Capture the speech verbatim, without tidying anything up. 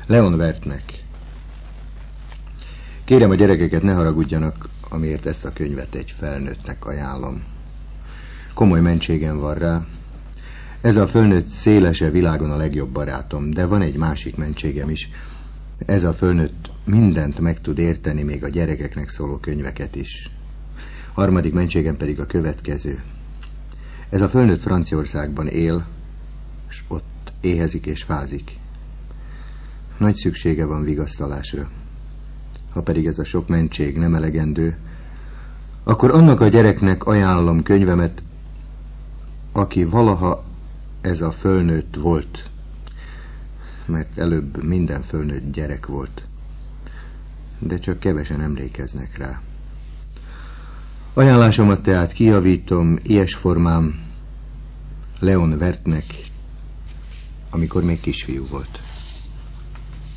Leon Wertnek. Kérem a gyerekeket, ne haragudjanak, amiért ezt a könyvet egy felnőttnek ajánlom. Komoly mentségem van rá. Ez a fölnőtt szélese világon a legjobb barátom, de van egy másik mentségem is. Ez a fölnőtt mindent meg tud érteni, még a gyerekeknek szóló könyveket is. Harmadik mentségem pedig a következő. Ez a fölnőtt Franciaországban él, s ott éhezik és fázik. Nagy szüksége van vigasztalásra. Ha pedig ez a sok mentség nem elegendő, akkor annak a gyereknek ajánlom könyvemet, aki valaha ez a fölnőtt volt, mert előbb minden fölnőtt gyerek volt, de csak kevesen emlékeznek rá. Ajánlásomat tehát kijavítom, ilyes formám Leon Wertnek, amikor még kisfiú volt.